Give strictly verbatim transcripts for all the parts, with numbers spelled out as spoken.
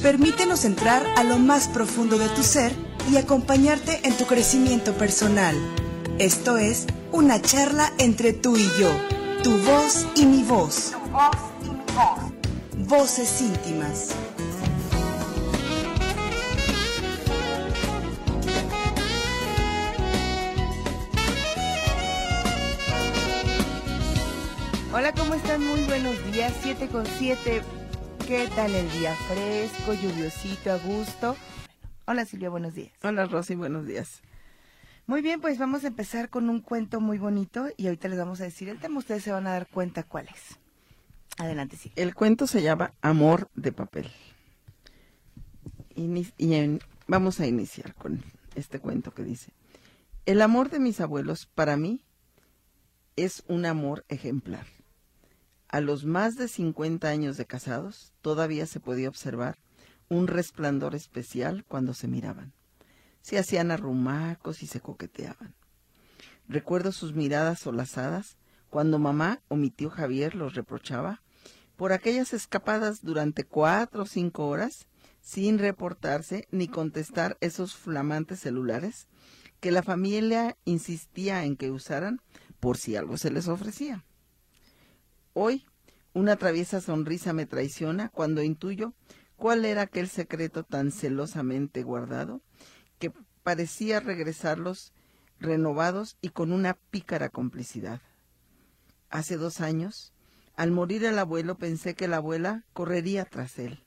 Permítenos entrar a lo más profundo de tu ser y acompañarte en tu crecimiento personal. Esto es una charla entre tú y yo, tu voz y mi voz. Tu voz y mi voz. Voces íntimas. Hola, ¿cómo están? Muy buenos días, siete con siete. ¿Qué tal el día? Fresco, lluviosito, a gusto. Hola Silvia, buenos días. Hola Rosy, buenos días. Muy bien, pues vamos a empezar con un cuento muy bonito y ahorita les vamos a decir el tema, ustedes se van a dar cuenta cuál es. Adelante, Silvia. El cuento se llama Amor de papel. Ini- y en- vamos a iniciar con este cuento que dice: el amor de mis abuelos para mí es un amor ejemplar. A los más de cincuenta años de casados, todavía se podía observar un resplandor especial cuando se miraban. Se hacían arrumacos y se coqueteaban. Recuerdo sus miradas solazadas cuando mamá o mi tío Javier los reprochaba por aquellas escapadas durante cuatro o cinco horas sin reportarse ni contestar esos flamantes celulares que la familia insistía en que usaran por si algo se les ofrecía. Hoy, una traviesa sonrisa me traiciona cuando intuyo cuál era aquel secreto tan celosamente guardado que parecía regresarlos renovados y con una pícara complicidad. Hace dos años, al morir el abuelo, pensé que la abuela correría tras él.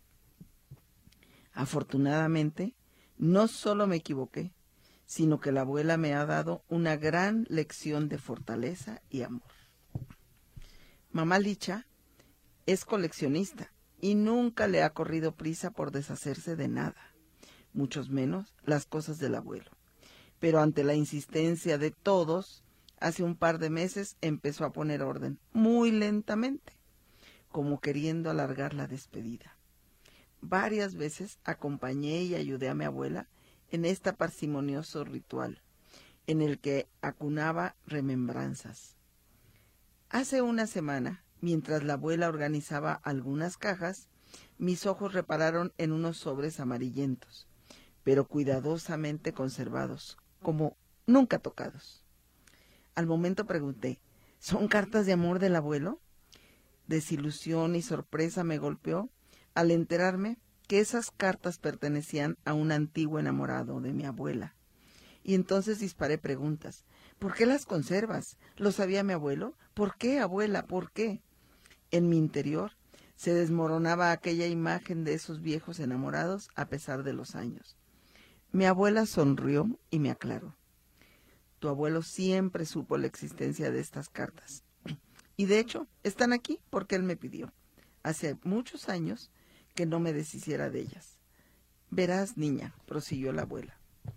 Afortunadamente, no solo me equivoqué, sino que la abuela me ha dado una gran lección de fortaleza y amor. Mamá Licha es coleccionista y nunca le ha corrido prisa por deshacerse de nada, muchos menos las cosas del abuelo. Pero ante la insistencia de todos, hace un par de meses empezó a poner orden, muy lentamente, como queriendo alargar la despedida. Varias veces acompañé y ayudé a mi abuela en este parsimonioso ritual, en el que acunaba remembranzas. Hace una semana, mientras la abuela organizaba algunas cajas, mis ojos repararon en unos sobres amarillentos, pero cuidadosamente conservados, como nunca tocados. Al momento pregunté: ¿son cartas de amor del abuelo? Desilusión y sorpresa me golpeó al enterarme que esas cartas pertenecían a un antiguo enamorado de mi abuela. Y entonces disparé preguntas. ¿Por qué las conservas? ¿Lo sabía mi abuelo? ¿Por qué, abuela? ¿Por qué? En mi interior se desmoronaba aquella imagen de esos viejos enamorados a pesar de los años. Mi abuela sonrió y me aclaró. Tu abuelo siempre supo la existencia de estas cartas. Y de hecho, están aquí porque él me pidió. Hace muchos años que no me deshiciera de ellas. Verás, niña, prosiguió la abuela.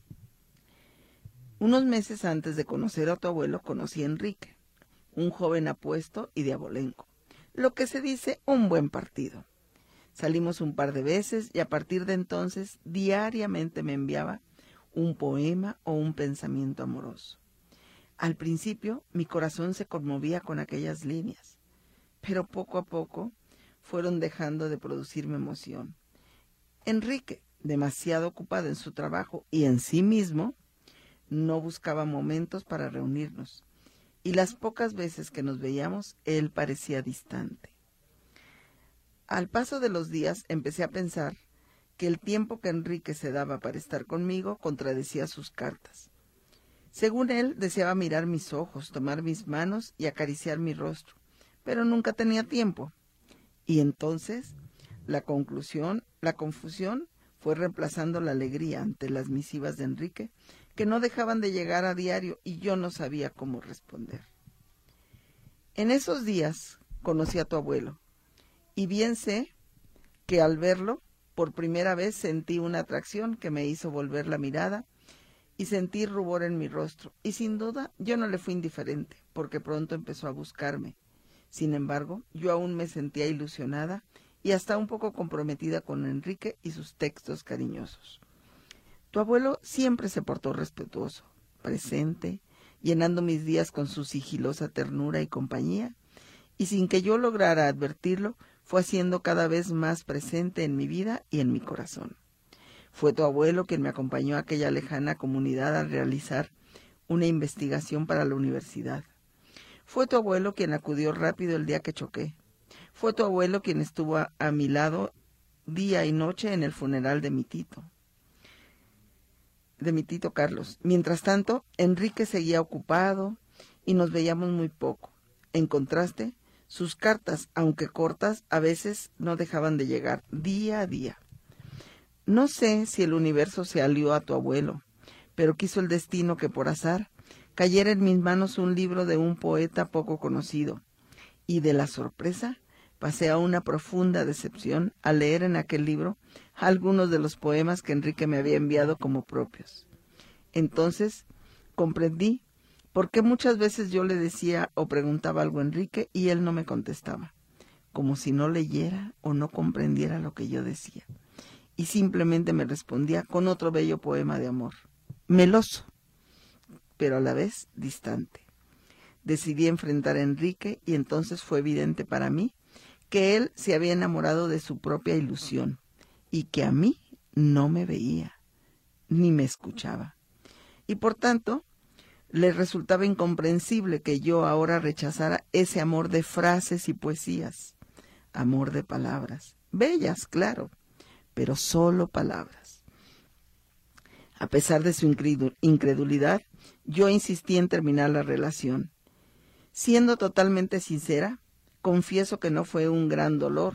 Unos meses antes de conocer a tu abuelo, conocí a Enrique, un joven apuesto y de abolengo, lo que se dice un buen partido. Salimos un par de veces y a partir de entonces diariamente me enviaba un poema o un pensamiento amoroso. Al principio mi corazón se conmovía con aquellas líneas, pero poco a poco fueron dejando de producirme emoción. Enrique, demasiado ocupado en su trabajo y en sí mismo, no buscaba momentos para reunirnos, y las pocas veces que nos veíamos, él parecía distante. Al paso de los días empecé a pensar que el tiempo que Enrique se daba para estar conmigo contradecía sus cartas. Según él, deseaba mirar mis ojos, tomar mis manos y acariciar mi rostro, pero nunca tenía tiempo. Y entonces, la conclusión, la confusión fue reemplazando la alegría ante las misivas de Enrique, que no dejaban de llegar a diario y yo no sabía cómo responder. En esos días conocí a tu abuelo, y bien sé que al verlo, por primera vez sentí una atracción que me hizo volver la mirada y sentí rubor en mi rostro, y sin duda yo no le fui indiferente, porque pronto empezó a buscarme. Sin embargo, yo aún me sentía ilusionada y hasta un poco comprometida con Enrique y sus textos cariñosos. Tu abuelo siempre se portó respetuoso, presente, llenando mis días con su sigilosa ternura y compañía, y sin que yo lograra advertirlo, fue haciendo cada vez más presente en mi vida y en mi corazón. Fue tu abuelo quien me acompañó a aquella lejana comunidad a realizar una investigación para la universidad. Fue tu abuelo quien acudió rápido el día que choqué. Fue tu abuelo quien estuvo a, a mi lado día y noche en el funeral de mi tito, de mi tito Carlos. Mientras tanto, Enrique seguía ocupado y nos veíamos muy poco. En contraste, sus cartas, aunque cortas, a veces no dejaban de llegar día a día. No sé si el universo se alió a tu abuelo, pero quiso el destino que por azar cayera en mis manos un libro de un poeta poco conocido, y de la sorpresa pasé a una profunda decepción al leer en aquel libro algunos de los poemas que Enrique me había enviado como propios. Entonces comprendí por qué muchas veces yo le decía o preguntaba algo a Enrique y él no me contestaba, como si no leyera o no comprendiera lo que yo decía, y simplemente me respondía con otro bello poema de amor, meloso, pero a la vez distante. Decidí enfrentar a Enrique y entonces fue evidente para mí que él se había enamorado de su propia ilusión y que a mí no me veía ni me escuchaba. Y por tanto, le resultaba incomprensible que yo ahora rechazara ese amor de frases y poesías, amor de palabras, bellas, claro, pero solo palabras. A pesar de su incredulidad, yo insistí en terminar la relación. Siendo totalmente sincera, confieso que no fue un gran dolor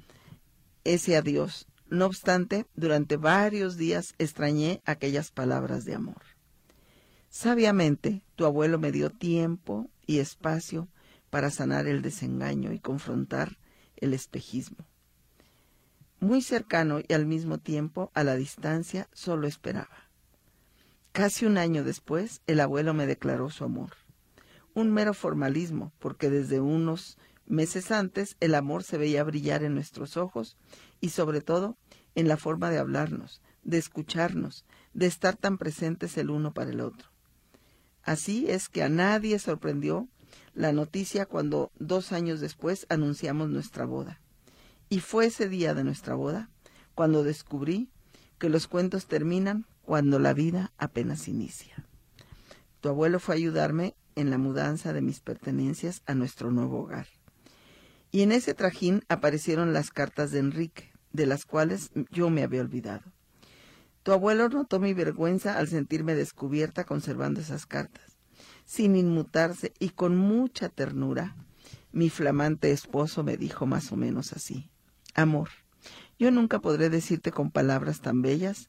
ese adiós. No obstante, durante varios días extrañé aquellas palabras de amor. Sabiamente, tu abuelo me dio tiempo y espacio para sanar el desengaño y confrontar el espejismo. Muy cercano y al mismo tiempo a la distancia, solo esperaba. Casi un año después, el abuelo me declaró su amor. Un mero formalismo, porque desde unos meses antes el amor se veía brillar en nuestros ojos y sobre todo en la forma de hablarnos, de escucharnos, de estar tan presentes el uno para el otro. Así es que a nadie sorprendió la noticia cuando dos años después anunciamos nuestra boda. Y fue ese día de nuestra boda cuando descubrí que los cuentos terminan cuando la vida apenas inicia. Tu abuelo fue a ayudarme en la mudanza de mis pertenencias a nuestro nuevo hogar. Y en ese trajín aparecieron las cartas de Enrique, de las cuales yo me había olvidado. Tu abuelo notó mi vergüenza al sentirme descubierta conservando esas cartas. Sin inmutarse y con mucha ternura, mi flamante esposo me dijo más o menos así: amor, yo nunca podré decirte con palabras tan bellas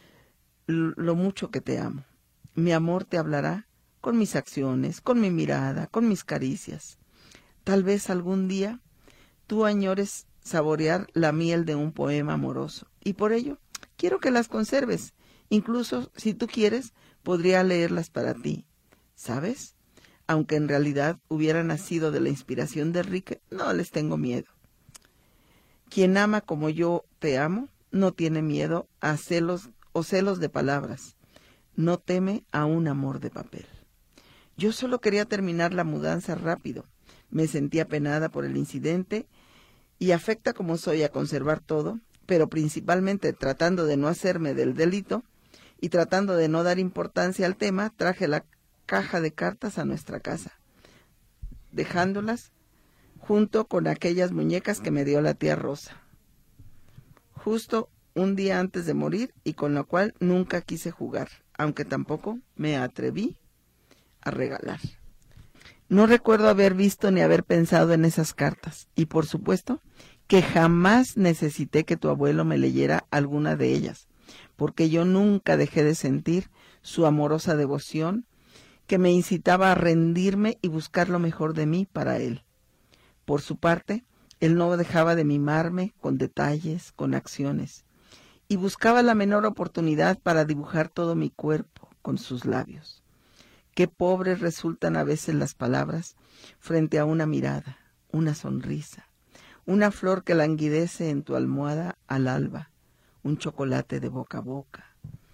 lo mucho que te amo. Mi amor te hablará con mis acciones, con mi mirada, con mis caricias. Tal vez algún día tú añores saborear la miel de un poema amoroso, y por ello quiero que las conserves. Incluso, si tú quieres, podría leerlas para ti. ¿Sabes? Aunque en realidad hubiera nacido de la inspiración de Enrique, no les tengo miedo. Quien ama como yo te amo, no tiene miedo a celos o celos de palabras. No teme a un amor de papel. Yo solo quería terminar la mudanza rápido. Me sentía apenada por el incidente y afecta como soy a conservar todo, pero principalmente tratando de no hacerme del delito y tratando de no dar importancia al tema, traje la caja de cartas a nuestra casa, dejándolas junto con aquellas muñecas que me dio la tía Rosa, justo un día antes de morir, y con lo cual nunca quise jugar, aunque tampoco me atreví a regalar. No recuerdo haber visto ni haber pensado en esas cartas, y por supuesto que jamás necesité que tu abuelo me leyera alguna de ellas, porque yo nunca dejé de sentir su amorosa devoción que me incitaba a rendirme y buscar lo mejor de mí para él. Por su parte, él no dejaba de mimarme con detalles, con acciones, y buscaba la menor oportunidad para dibujar todo mi cuerpo con sus labios. Qué pobres resultan a veces las palabras frente a una mirada, una sonrisa, una flor que languidece en tu almohada al alba, un chocolate de boca a boca,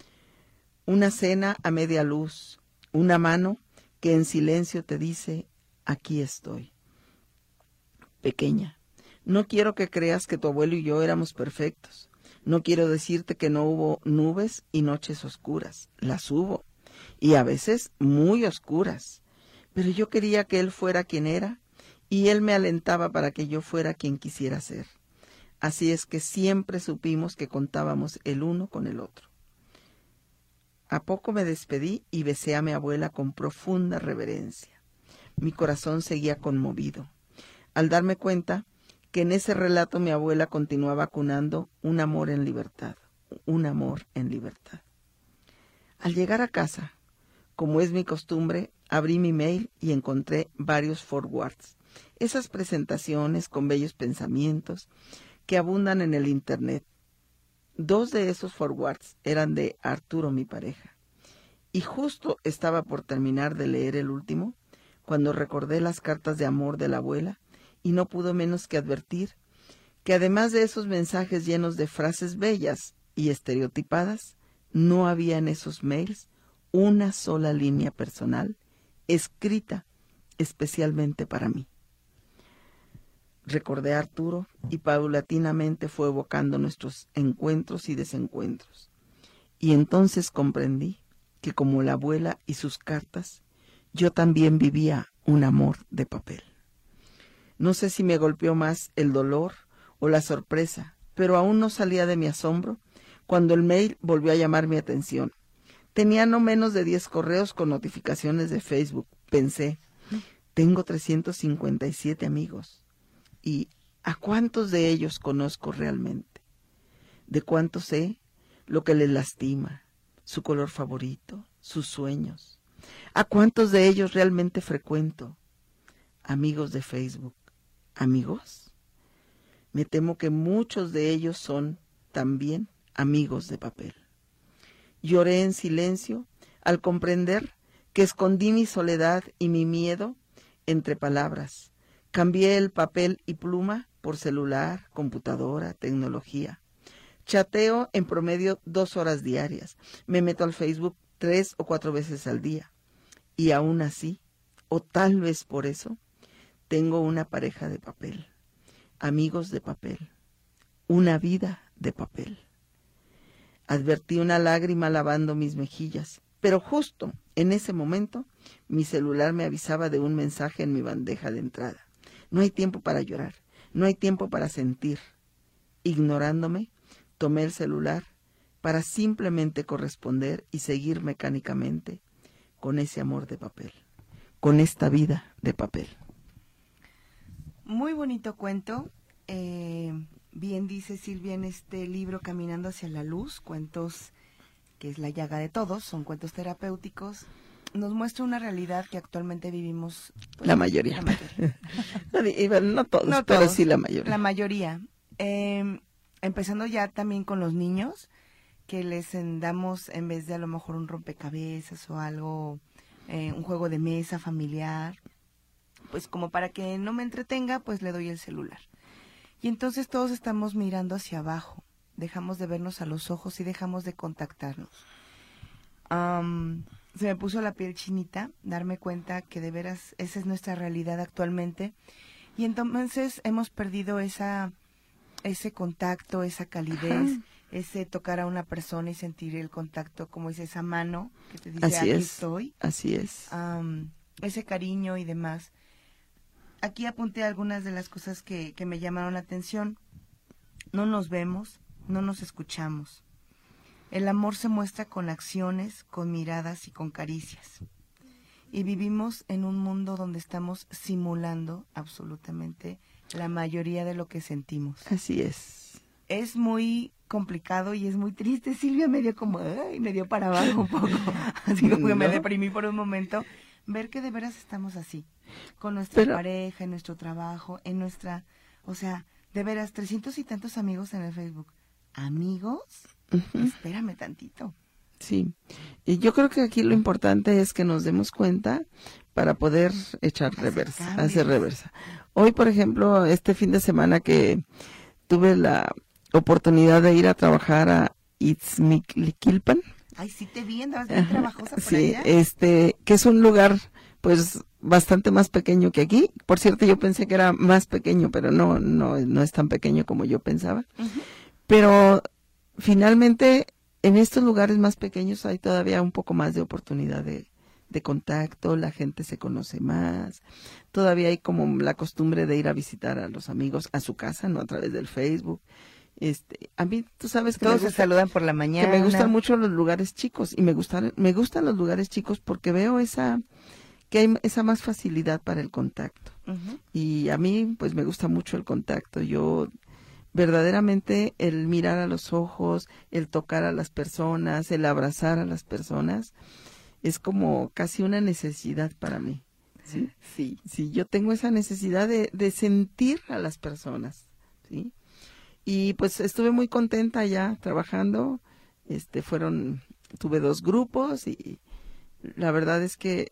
una cena a media luz, una mano que en silencio te dice: aquí estoy. Pequeña, No quiero que creas que tu abuelo y yo éramos perfectos. No quiero decirte que no hubo nubes y noches oscuras. Las hubo, y a veces muy oscuras. Pero yo quería que él fuera quien era, y él me alentaba para que yo fuera quien quisiera ser. Así es que siempre supimos que contábamos el uno con el otro. A poco me despedí y besé a mi abuela con profunda reverencia. Mi corazón seguía conmovido, al darme cuenta que en ese relato mi abuela continuaba cunando un amor en libertad, un amor en libertad. Al llegar a casa, como es mi costumbre, abrí mi mail y encontré varios forwards, esas presentaciones con bellos pensamientos que abundan en el internet. Dos de esos forwards eran de Arturo, mi pareja, y justo estaba por terminar de leer el último cuando recordé las cartas de amor de la abuela y no pudo menos que advertir que además de esos mensajes llenos de frases bellas y estereotipadas, no había en esos mails una sola línea personal escrita especialmente para mí. Recordé a Arturo y paulatinamente fue evocando nuestros encuentros y desencuentros. Y entonces comprendí que como la abuela y sus cartas, yo también vivía un amor de papel. No sé si me golpeó más el dolor o la sorpresa, pero aún no salía de mi asombro cuando el mail volvió a llamar mi atención. Tenía no menos de diez correos con notificaciones de Facebook. Pensé, tengo trescientos cincuenta y siete amigos. ¿Y a cuántos de ellos conozco realmente? ¿De cuántos sé lo que les lastima, su color favorito, sus sueños? ¿A cuántos de ellos realmente frecuento? Amigos de Facebook, ¿amigos? Me temo que muchos de ellos son también amigos de papel. Lloré en silencio al comprender que escondí mi soledad y mi miedo entre palabras. Cambié el papel y pluma por celular, computadora, tecnología. Chateo en promedio dos horas diarias. Me meto al Facebook tres o cuatro veces al día. Y aún así, o tal vez por eso, tengo una pareja de papel, amigos de papel, una vida de papel. Advertí una lágrima lavando mis mejillas, pero justo en ese momento mi celular me avisaba de un mensaje en mi bandeja de entrada. No hay tiempo para llorar, no hay tiempo para sentir. Ignorándome, tomé el celular para simplemente corresponder y seguir mecánicamente con ese amor de papel, con esta vida de papel. Muy bonito cuento. Eh, bien dice Silvia en este libro Caminando hacia la luz, cuentos que es la llaga de todos, son cuentos terapéuticos. Nos muestra una realidad que actualmente vivimos. Pues, la mayoría. La mayoría. no, no todos, no pero todos, sí la mayoría. La mayoría. Eh, empezando ya también con los niños, que les damos en vez de a lo mejor un rompecabezas o algo, eh, un juego de mesa familiar, pues como para que no me entretenga, pues le doy el celular. Y entonces todos estamos mirando hacia abajo, dejamos de vernos a los ojos y dejamos de contactarnos. Um, se me puso la piel chinita darme cuenta que de veras esa es nuestra realidad actualmente y entonces hemos perdido esa ese contacto, esa calidez, Ajá. ese tocar a una persona y sentir el contacto, como es esa mano que te dice así aquí es, estoy. Así es. Um, ese cariño y demás. Aquí apunté algunas de las cosas que, que me llamaron la atención. No nos vemos, no nos escuchamos. El amor se muestra con acciones, con miradas y con caricias. Y vivimos en un mundo donde estamos simulando absolutamente la mayoría de lo que sentimos. Así es. Es muy complicado y es muy triste. Silvia me dio como, ay, me dio para abajo un poco. Así como que ¿No? me deprimí por un momento. Ver que de veras estamos así, con nuestra Pero... pareja, en nuestro trabajo, en nuestra, o sea, de veras, trescientos y tantos amigos en el Facebook. ¿Amigos? Uh-huh. Espérame tantito. Sí, y yo creo que aquí lo importante es que nos demos cuenta para poder echar hacer reversa, cambios. hacer reversa. Hoy, por ejemplo, este fin de semana que tuve la oportunidad de ir a trabajar a Itzmiquilpan. Ay, sí te vi, andabas bien trabajosa por sí, allá. este, que es un lugar, pues, bastante más pequeño que aquí. Por cierto, yo pensé que era más pequeño, pero no, no, no es tan pequeño como yo pensaba. Uh-huh. Pero finalmente, en estos lugares más pequeños hay todavía un poco más de oportunidad de, de contacto, la gente se conoce más, todavía hay como la costumbre de ir a visitar a los amigos a su casa, no a través del Facebook. Este, a mí, tú sabes que todos me gusta, se saludan por la mañana. Que me gustan mucho los lugares chicos y me gustan, me gustan los lugares chicos porque veo esa, que hay esa más facilidad para el contacto. Uh-huh. Y a mí, pues me gusta mucho el contacto. Yo, verdaderamente, el mirar a los ojos, el tocar a las personas, el abrazar a las personas, es como casi una necesidad para mí. Sí, sí, sí, yo tengo esa necesidad de, de sentir a las personas, ¿sí? Y pues estuve muy contenta ya trabajando, este, fueron, tuve dos grupos y la verdad es que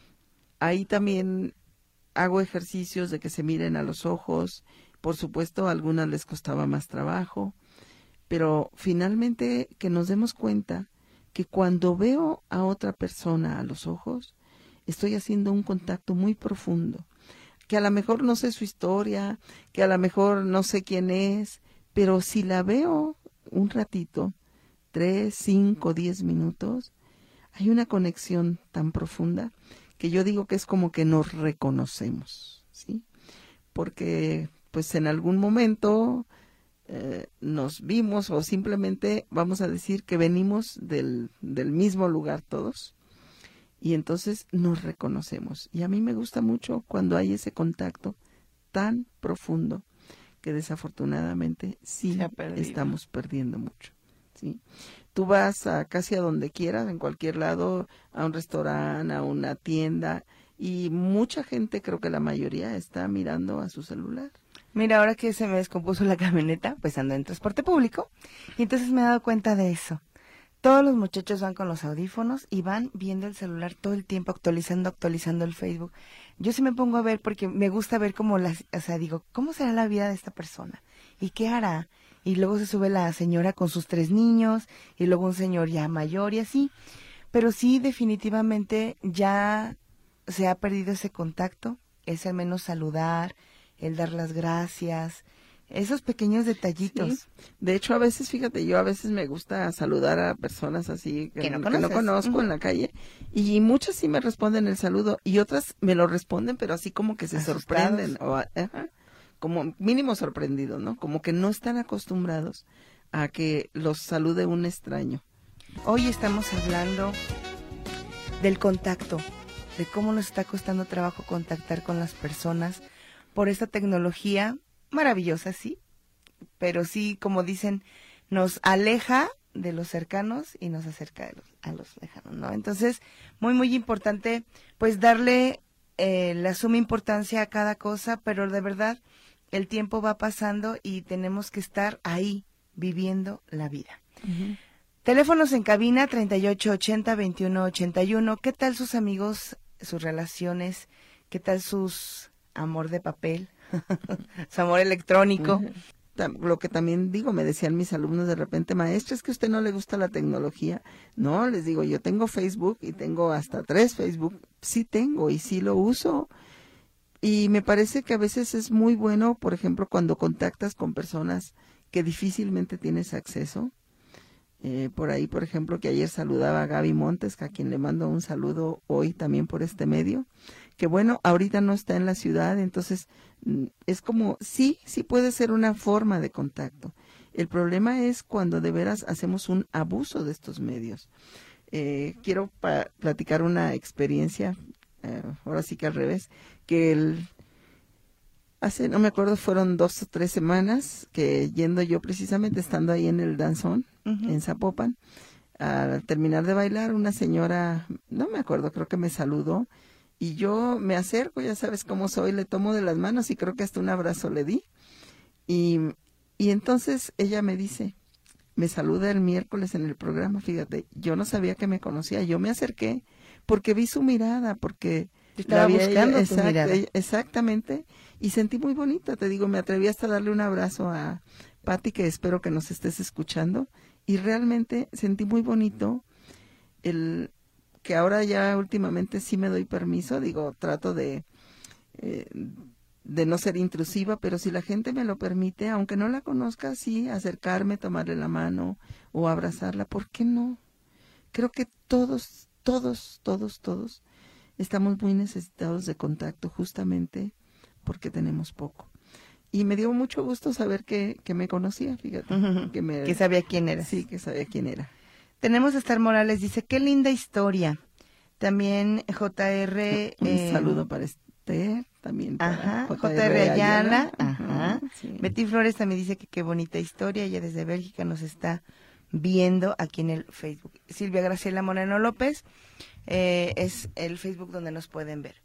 ahí también hago ejercicios de que se miren a los ojos. Por supuesto, a algunas les costaba más trabajo, pero finalmente que nos demos cuenta que cuando veo a otra persona a los ojos, estoy haciendo un contacto muy profundo, que a lo mejor no sé su historia, que a lo mejor no sé quién es, pero si la veo un ratito, tres, cinco, diez minutos, hay una conexión tan profunda que yo digo que es como que nos reconocemos, ¿sí? Porque pues en algún momento eh, nos vimos o simplemente vamos a decir que venimos del, del mismo lugar todos y entonces nos reconocemos. Y a mí me gusta mucho cuando hay ese contacto tan profundo que desafortunadamente sí estamos perdiendo mucho, ¿sí? Tú vas a casi a donde quieras, en cualquier lado, a un restaurante, a una tienda, y mucha gente, creo que la mayoría, está mirando a su celular. Mira, ahora que se me descompuso la camioneta, pues ando en transporte público, y entonces me he dado cuenta de eso. Todos los muchachos van con los audífonos y van viendo el celular todo el tiempo, actualizando, actualizando el Facebook. Yo sí me pongo a ver porque me gusta ver cómo las, o sea, digo, ¿cómo será la vida de esta persona? ¿Y qué hará? Y luego se sube la señora con sus tres niños, y luego un señor ya mayor y así. Pero sí, definitivamente ya se ha perdido ese contacto, es al menos saludar, el dar las gracias, esos pequeños detallitos. Sí. De hecho, a veces, fíjate, yo a veces me gusta saludar a personas así que, que, no, que no conozco uh-huh. en la calle, y muchas sí me responden el saludo, y otras me lo responden, pero así como que se Asustados. sorprenden, o ajá, como mínimo sorprendidos, ¿no? Como que no están acostumbrados a que los salude un extraño. Hoy estamos hablando del contacto, de cómo nos está costando trabajo contactar con las personas por esta tecnología maravillosa, sí, pero sí, como dicen, nos aleja de los cercanos y nos acerca de los, a los lejanos, ¿no? Entonces, muy, muy importante, pues, darle eh, la suma importancia a cada cosa, pero de verdad, el tiempo va pasando y tenemos que estar ahí, viviendo la vida. Uh-huh. Teléfonos en cabina, treinta y ocho ochenta, veintiuno ochenta y uno. ¿Qué tal sus amigos, sus relaciones? ¿Qué tal sus amor de papel? Su amor electrónico. Lo que también digo, me decían mis alumnos de repente, maestra, es que a usted no le gusta la tecnología. No, les digo, yo tengo Facebook y tengo hasta tres Facebook. Sí tengo y sí lo uso. Y me parece que a veces es muy bueno, por ejemplo, cuando contactas con personas que difícilmente tienes acceso. Eh, por ahí, por ejemplo, que ayer saludaba a Gaby Montes, a quien le mando un saludo hoy también por este medio, que bueno, ahorita no está en la ciudad, entonces es como, sí, sí puede ser una forma de contacto. El problema es cuando de veras hacemos un abuso de estos medios. Eh, quiero pa- platicar una experiencia, eh, ahora sí que al revés, que el... Hace, no me acuerdo, fueron dos o tres semanas que yendo yo precisamente, estando ahí en el danzón, uh-huh. en Zapopan, al terminar de bailar, una señora, no me acuerdo, creo que me saludó, y yo me acerco, ya sabes cómo soy, le tomo de las manos y creo que hasta un abrazo le di. Y, y entonces ella me dice, me saluda el miércoles en el programa, fíjate, yo no sabía que me conocía, yo me acerqué porque vi su mirada, porque... Estaba buscando ella, tu mirada. Exactamente, y sentí muy bonita, te digo, me atreví hasta a darle un abrazo a Patti, que espero que nos estés escuchando, y realmente sentí muy bonito el que ahora ya últimamente sí me doy permiso, digo, trato de, eh, de no ser intrusiva, pero si la gente me lo permite, aunque no la conozca, sí, acercarme, tomarle la mano o abrazarla, ¿por qué no? Creo que todos, todos, todos, todos estamos muy necesitados de contacto justamente porque tenemos poco. Y me dio mucho gusto saber que, que me conocía, fíjate. Uh-huh. Que, me, que sabía quién era. Sí, que sabía quién era. Tenemos a Estar Morales, dice, qué linda historia. También J R... Un eh, saludo para Esther, también para ajá, J J R Ayala. Ajá. Uh-huh, sí. Betty Flores también dice que qué bonita historia. Ella desde Bélgica nos está viendo aquí en el Facebook. Silvia Graciela Moreno López eh, es el Facebook donde nos pueden ver.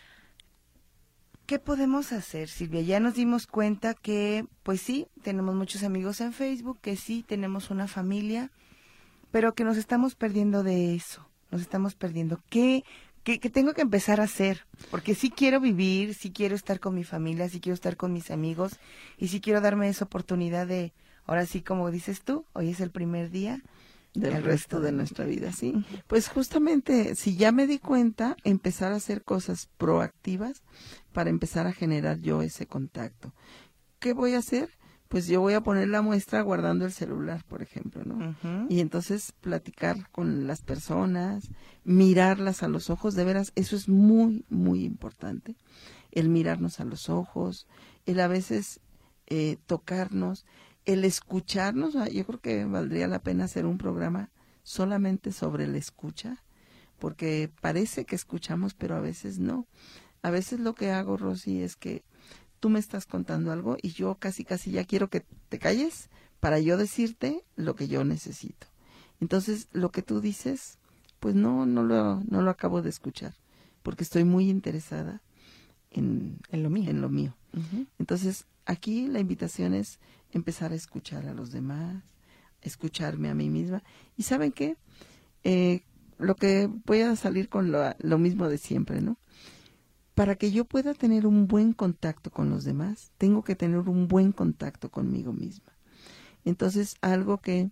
¿Qué podemos hacer, Silvia? Ya nos dimos cuenta que, pues sí, tenemos muchos amigos en Facebook, que sí, tenemos una familia, pero que nos estamos perdiendo de eso, nos estamos perdiendo. ¿Qué, qué, qué tengo que empezar a hacer? Porque sí quiero vivir, sí quiero estar con mi familia, sí quiero estar con mis amigos, y sí quiero darme esa oportunidad de, ahora sí, como dices tú, hoy es el primer día del resto, resto de, de nuestra vida, sí. Uh-huh. Pues justamente, si ya me di cuenta, empezar a hacer cosas proactivas para empezar a generar yo ese contacto. ¿Qué voy a hacer? Pues yo voy a poner la muestra guardando el celular, por ejemplo, ¿no? Uh-huh. Y entonces platicar con las personas, mirarlas a los ojos, de veras, eso es muy, muy importante. El mirarnos a los ojos, el a veces eh, tocarnos, el escucharnos. Yo creo que valdría la pena hacer un programa solamente sobre la escucha, porque parece que escuchamos, pero a veces no. A veces lo que hago, Rosy, es que tú me estás contando algo y yo casi casi ya quiero que te calles para yo decirte lo que yo necesito. Entonces, lo que tú dices, pues no, no lo, no lo acabo de escuchar, porque estoy muy interesada en, en lo mío. En lo mío. Uh-huh. Entonces, aquí la invitación es empezar a escuchar a los demás, escucharme a mí misma. ¿Y saben qué? Eh, lo que voy a salir con lo, lo mismo de siempre, ¿no? Para que yo pueda tener un buen contacto con los demás, tengo que tener un buen contacto conmigo misma. Entonces, algo que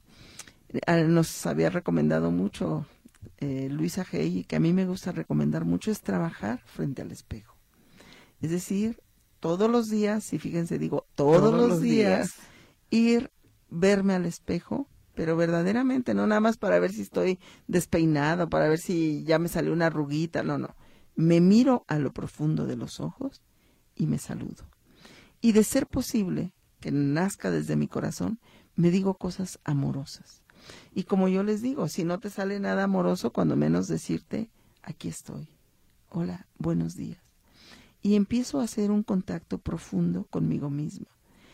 nos había recomendado mucho eh, Luisa Hay, que a mí me gusta recomendar mucho, es trabajar frente al espejo. Es decir, todos los días, y fíjense, digo, todos, todos los, los días, días, ir, verme al espejo, pero verdaderamente, no nada más para ver si estoy despeinada, para ver si ya me salió una arruguita, no, no. Me miro a lo profundo de los ojos y me saludo. Y de ser posible, que nazca desde mi corazón, me digo cosas amorosas. Y como yo les digo, si no te sale nada amoroso, cuando menos decirte, aquí estoy. Hola, buenos días. Y empiezo a hacer un contacto profundo conmigo misma.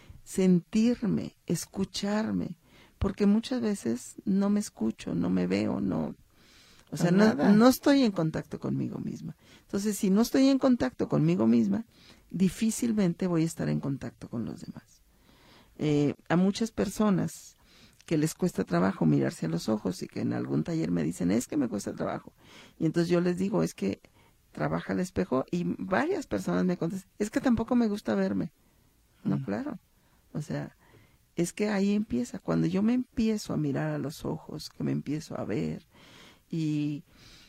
Sentirme, escucharme, porque muchas veces no me escucho, no me veo, no, o sea, no, no estoy en contacto conmigo misma. Entonces, si no estoy en contacto conmigo misma, difícilmente voy a estar en contacto con los demás. Eh, a muchas personas que les cuesta trabajo mirarse a los ojos y que en algún taller me dicen, es que me cuesta trabajo. Y entonces yo les digo, es que trabaja al espejo, y varias personas me contestan, es que tampoco me gusta verme. No, mm. claro. O sea, es que ahí empieza. Cuando yo me empiezo a mirar a los ojos, que me empiezo a ver, y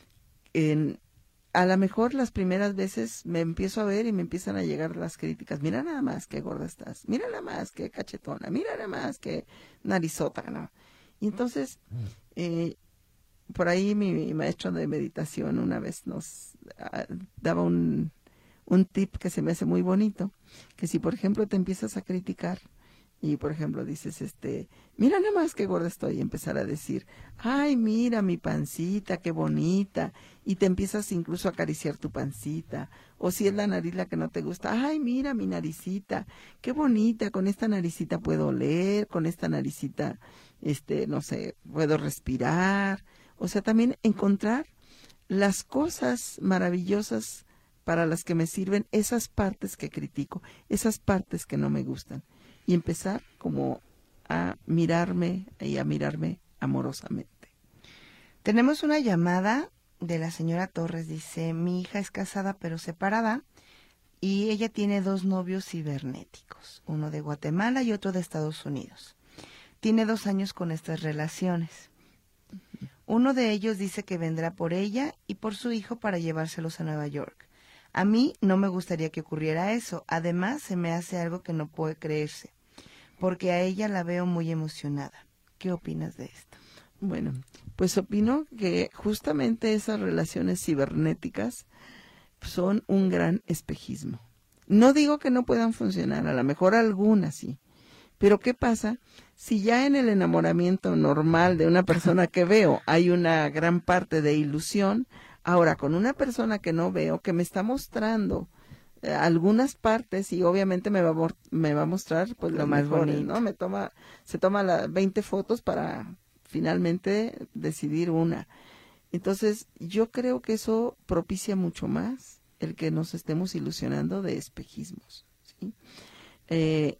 en, a lo mejor las primeras veces me empiezo a ver y me empiezan a llegar las críticas. Mira nada más qué gorda estás, mira nada más qué cachetona, mira nada más qué narizota, ¿no? Y entonces, eh, por ahí mi, mi maestro de meditación una vez nos uh, daba un, un tip que se me hace muy bonito, que si por ejemplo te empiezas a criticar, y, por ejemplo, dices, este, mira nada más qué gorda estoy, y empezar a decir, ay, mira mi pancita, qué bonita, y te empiezas incluso a acariciar tu pancita, o si es la nariz la que no te gusta, ay, mira mi naricita, qué bonita, con esta naricita puedo oler, con esta naricita, este, no sé, puedo respirar, o sea, también encontrar las cosas maravillosas para las que me sirven esas partes que critico, esas partes que no me gustan. Y empezar como a mirarme y a mirarme amorosamente. Tenemos una llamada de la señora Torres. Dice, mi hija es casada pero separada y ella tiene dos novios cibernéticos, uno de Guatemala y otro de Estados Unidos. Tiene dos años con estas relaciones. Uno de ellos dice que vendrá por ella y por su hijo para llevárselos a Nueva York. A mí no me gustaría que ocurriera eso. Además, se me hace algo que no puede creerse, porque a ella la veo muy emocionada. ¿Qué opinas de esto? Bueno, pues opino que justamente esas relaciones cibernéticas son un gran espejismo. No digo que no puedan funcionar, a lo mejor algunas sí. Pero ¿qué pasa si ya en el enamoramiento normal de una persona que veo hay una gran parte de ilusión? Ahora, con una persona que no veo, que me está mostrando eh, algunas partes y obviamente me va a, me va a mostrar pues lo más bonito, ¿no? Me toma, se toma las veinte fotos para finalmente decidir una. Entonces, yo creo que eso propicia mucho más el que nos estemos ilusionando de espejismos, ¿sí? Eh,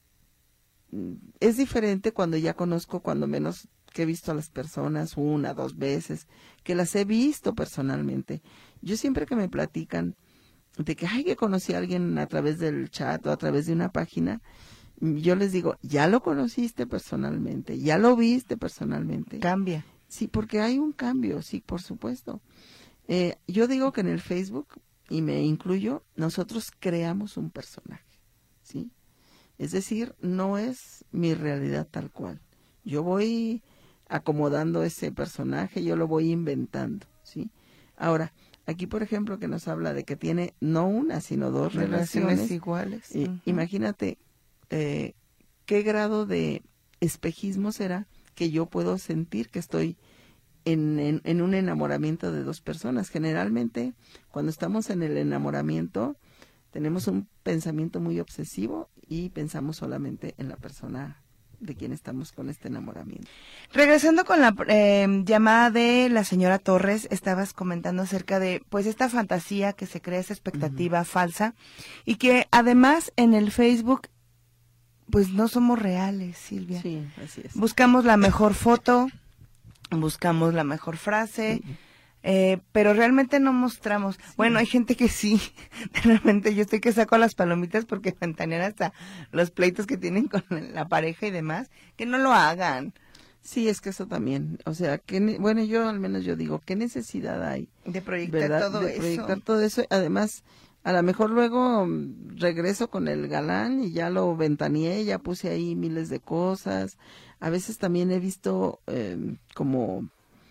es diferente cuando ya conozco, cuando menos que he visto a las personas una, dos veces, que las he visto personalmente. Yo siempre que me platican de que, ay, que conocí a alguien a través del chat o a través de una página, yo les digo, ya lo conociste personalmente, ya lo viste personalmente. Cambia. Sí, porque hay un cambio, sí, por supuesto. Eh, yo digo que en el Facebook, y me incluyo, nosotros creamos un personaje, ¿sí? Es decir, no es mi realidad tal cual. Yo voy acomodando ese personaje, yo lo voy inventando, ¿sí? Ahora, aquí por ejemplo que nos habla de que tiene no una, sino dos relaciones, relaciones iguales. Y, uh-huh. Imagínate eh, qué grado de espejismo será que yo puedo sentir que estoy en, en, en un enamoramiento de dos personas. Generalmente, cuando estamos en el enamoramiento, tenemos un pensamiento muy obsesivo y pensamos solamente en la persona de quien estamos con este enamoramiento. Regresando con la eh, llamada de la señora Torres, estabas comentando acerca de pues esta fantasía que se crea, esa expectativa uh-huh. falsa, y que además en el Facebook pues no somos reales, Silvia. Sí, así es. Buscamos la mejor foto, buscamos la mejor frase, uh-huh. Eh, pero realmente no mostramos. Sí. Bueno, hay gente que sí, realmente yo estoy que saco las palomitas porque ventanean hasta los pleitos que tienen con la pareja y demás, que no lo hagan. Sí, es que eso también, o sea, que bueno, yo al menos yo digo, ¿qué necesidad hay? De proyectar ¿verdad? todo de eso. proyectar todo eso, además, a lo mejor luego regreso con el galán y ya lo ventaneé, ya puse ahí miles de cosas. A veces también he visto eh, como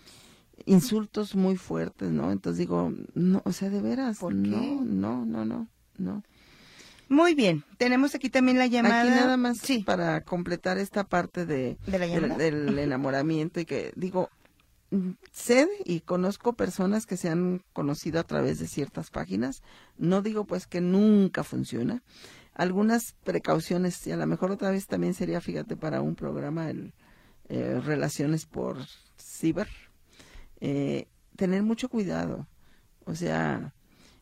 insultos muy fuertes, ¿no? Entonces digo, no, o sea, de veras, ¿por no, qué? no, no, no, no. Muy bien, tenemos aquí también la llamada. Aquí nada más sí. para completar esta parte de, ¿De la llamada? del, del enamoramiento y que digo, sé y conozco personas que se han conocido a través de ciertas páginas, no digo pues que nunca funciona, algunas precauciones y a lo mejor otra vez también sería, fíjate, para un programa el eh, relaciones por ciber. Eh, tener mucho cuidado, o sea,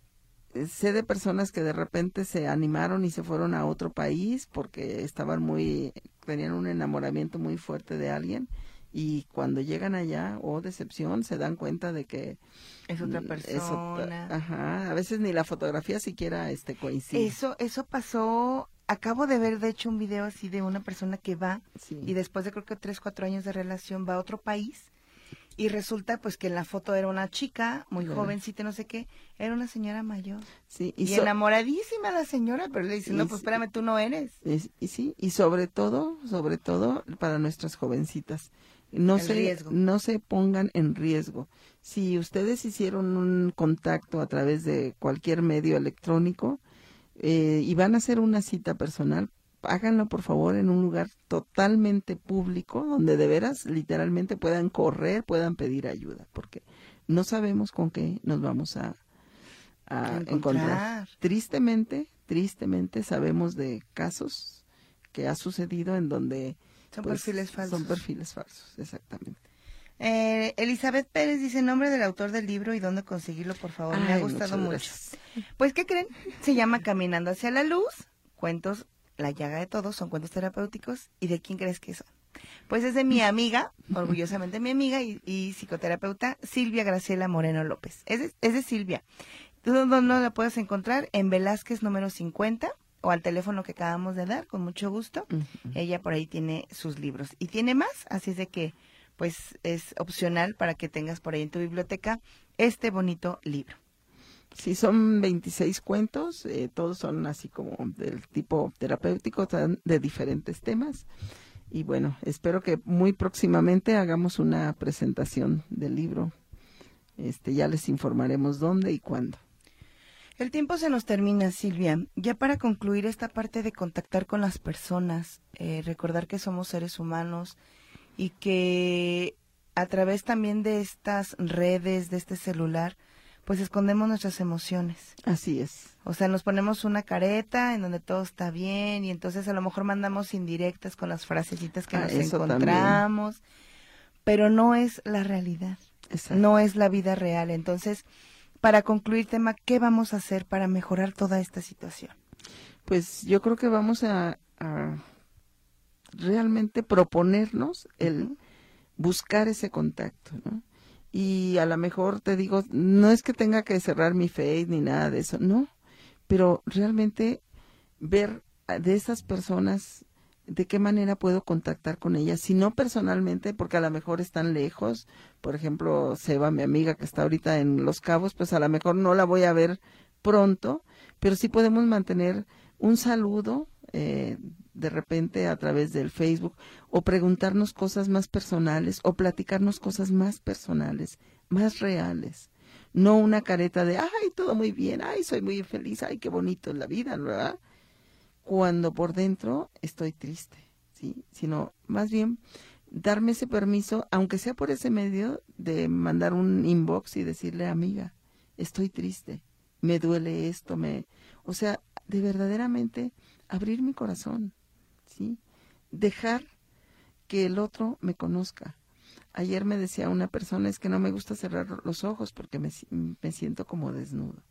sé de personas que de repente se animaron y se fueron a otro país porque estaban muy, tenían un enamoramiento muy fuerte de alguien y cuando llegan allá, oh decepción, se dan cuenta de que es otra persona. Es otra, ajá, a veces ni la fotografía siquiera este coincide. Eso, eso pasó. Acabo de ver, de hecho, un video así de una persona que va sí. y después de creo que tres, cuatro años de relación va a otro país. Y resulta pues que en la foto era una chica muy claro. jovencita, no sé qué, era una señora mayor. Sí, y, y so enamoradísima la señora, pero le dice, no, pues espérame, tú no eres. Y, y sí, y sobre todo, sobre todo para nuestras jovencitas, no El se riesgo. no se pongan en riesgo. Si ustedes hicieron un contacto a través de cualquier medio electrónico eh, y van a hacer una cita personal, háganlo por favor en un lugar totalmente público, donde de veras, literalmente puedan correr, puedan pedir ayuda, porque no sabemos con qué nos vamos a, a encontrar. encontrar. Tristemente, tristemente sabemos de casos que ha sucedido en donde son pues, perfiles falsos. Son perfiles falsos, exactamente. Eh, Elizabeth Pérez dice nombre del autor del libro y dónde conseguirlo, por favor. Ay, me ha gustado mucho. Gracias. Pues, ¿qué creen? Se llama Caminando hacia la luz, cuentos. La llaga de todos, son cuentos terapéuticos. ¿Y de quién crees que son? Pues es de mi amiga, orgullosamente mi amiga y, y psicoterapeuta, Silvia Graciela Moreno López. Es de, es de Silvia. ¿Tú dónde la puedes encontrar? En Velázquez número cincuenta o al teléfono que acabamos de dar, con mucho gusto. Uh-huh. Ella por ahí tiene sus libros. Y tiene más, así es de que, pues es opcional para que tengas por ahí en tu biblioteca este bonito libro. Sí, son veintiséis cuentos, eh, todos son así como del tipo terapéutico, de diferentes temas. Y bueno, espero que muy próximamente hagamos una presentación del libro. Este, ya les informaremos dónde y cuándo. El tiempo se nos termina, Silvia. Ya para concluir esta parte de contactar con las personas, eh, recordar que somos seres humanos y que a través también de estas redes, de este celular, pues escondemos nuestras emociones. Así es. O sea, nos ponemos una careta en donde todo está bien y entonces a lo mejor mandamos indirectas con las frasecitas que Ah, nos eso encontramos, también. Pero no es la realidad, Exacto. No es la vida real. Entonces, para concluir tema, ¿qué vamos a hacer para mejorar toda esta situación? Pues yo creo que vamos a, a realmente proponernos el uh-huh. buscar ese contacto, ¿no? Y a lo mejor te digo, no es que tenga que cerrar mi Face ni nada de eso, no, pero realmente ver de esas personas de qué manera puedo contactar con ellas, si no personalmente, porque a lo mejor están lejos, por ejemplo, Seba, mi amiga que está ahorita en Los Cabos, pues a lo mejor no la voy a ver pronto, pero sí podemos mantener un saludo, eh, de repente a través del Facebook, o preguntarnos cosas más personales, o platicarnos cosas más personales, más reales. No una careta de, ay, todo muy bien, ay, soy muy feliz, ay, qué bonito es la vida, ¿verdad? Cuando por dentro estoy triste, ¿sí? Sino más bien darme ese permiso, aunque sea por ese medio, de mandar un inbox y decirle, amiga, estoy triste, me duele esto, me, o sea, de verdaderamente abrir mi corazón, ¿sí? Dejar que el otro me conozca. Ayer me decía una persona, es que no me gusta cerrar los ojos porque me, me siento como desnudo.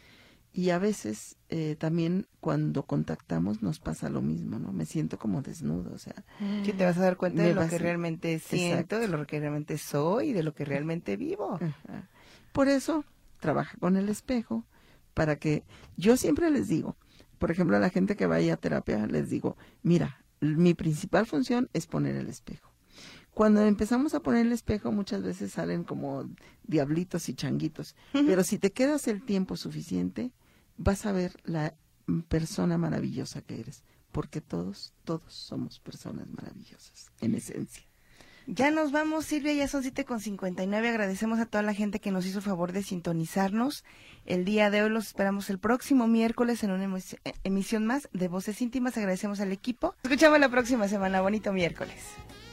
Y a veces eh, también cuando contactamos nos pasa lo mismo, ¿no? Me siento como desnudo, o sea. Que te vas a dar cuenta de lo vas que a... realmente siento, Exacto. de lo que realmente soy y de lo que realmente vivo. Ajá. Por eso, trabaja con el espejo, para que, yo siempre les digo, por ejemplo, a la gente que vaya a terapia, les digo, mira, mi principal función es poner el espejo. Cuando empezamos a poner el espejo, muchas veces salen como diablitos y changuitos, pero si te quedas el tiempo suficiente, vas a ver la persona maravillosa que eres, porque todos, todos somos personas maravillosas, en esencia. Ya nos vamos, Silvia, ya son siete con cincuenta y nueve. Agradecemos a toda la gente que nos hizo favor de sintonizarnos. El día de hoy los esperamos el próximo miércoles en una emisión más de Voces Íntimas. Agradecemos al equipo. Nos escuchamos la próxima semana. Bonito miércoles.